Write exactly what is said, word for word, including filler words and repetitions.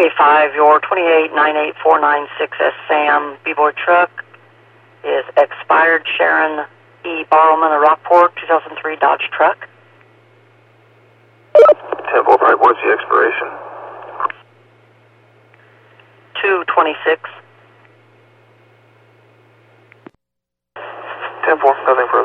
K five, your twenty-eight nine eight four nine six S Sam B-Boy truck is expired. Sharon E. Barrowman of Rockport, two thousand three Dodge truck. ten four five, what's the expiration? two twenty-six. ten four, nothing further.